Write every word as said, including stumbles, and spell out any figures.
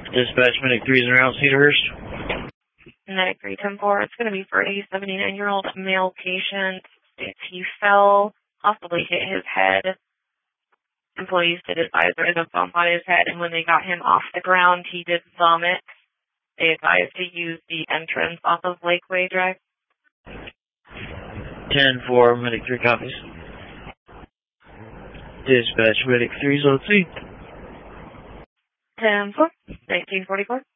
Dispatch, Medic three is around Cedarhurst. Medic three ten four, it's going to be for a seventy-nine-year-old male patient. He fell, possibly hit his head. Employees did advise there was a bump on his head, and when they got him off the ground, he did vomit. They advised to use the entrance off of Lakeway Drive. ten four, Medic three copies. Dispatch, Medic three is on scene. ten four, nineteen forty-four.